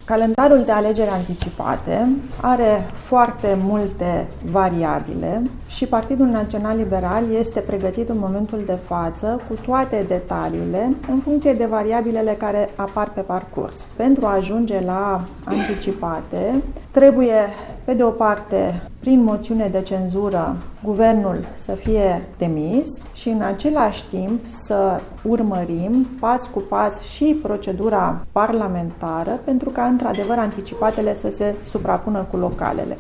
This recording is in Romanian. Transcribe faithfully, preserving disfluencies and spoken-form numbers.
Calendarul de alegeri anticipate are foarte multe variabile și Partidul Național Liberal este pregătit în momentul de față cu toate detaliile în funcție de variabilele care apar pe parcurs. Pentru a ajunge la anticipate, trebuie, pe de o parte, prin moțiune de cenzură, guvernul să fie demis și în același timp să urmărim pas cu pas și procedura parlamentară pentru ca într-adevăr anticipatele să se suprapună cu localele.